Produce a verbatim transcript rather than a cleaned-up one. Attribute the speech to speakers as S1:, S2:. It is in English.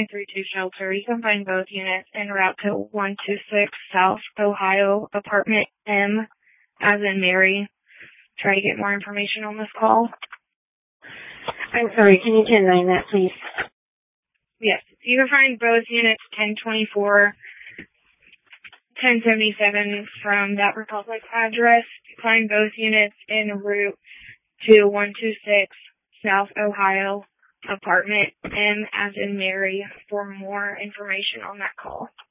S1: nine three two shelter. You can find both units en route to one two six South Ohio, apartment M, as in Mary. Try to get more information on this call.
S2: I'm sorry, can you ten nine that, please?
S1: Yes, you can find both units ten twenty-four, ten seventy-seven from that Republic address. Find both units en route to one two six South Ohio, apartment M as in Mary, for more information on that call.